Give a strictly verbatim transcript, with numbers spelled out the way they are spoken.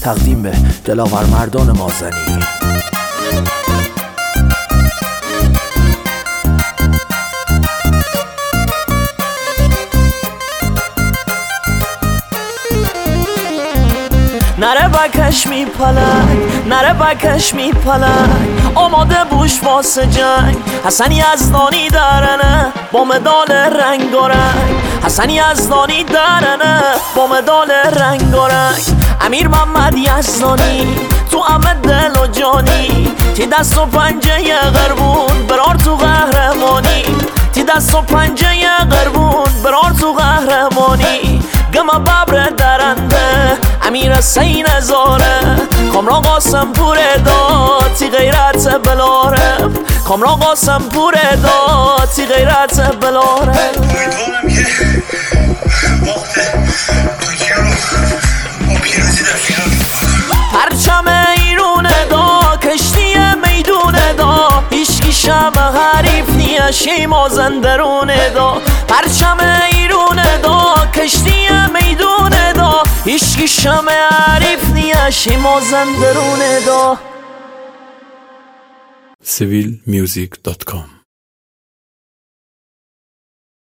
تقدیم به دلاور مردان مازنی. نره بکش می پلنگ، نره بکش می پلنگ، آماده بوش واسه جنگ. حسن یزدانی درنه با مدال رنگ و رنگ، حسن یزدانی درنه با مدال رنگ و رنگ. امیر محمد یزدانی تو همه دل و جانی، تی دست و پنجه قربون برار تو قهرمانی، تی دست و پنجه قربون برار تو قهرمانی. گم ببر درنده امیر سین زاره، کامران قاسم پور داد تی غیرت بلاره، کامران قاسم پور داد تی غیرت بلاره. امیدوارم که وقت ترکیه رو با پیروزی در فینال پرچم ایرون دا کشتی میدون دا، هیچکی شم حریف نیه شیما زندرون دا. پرچم ایرون دا کشتی میدون دا، هیچکی شم حریف نیه شیما زندرون دا. سیویل میوزیک دات کام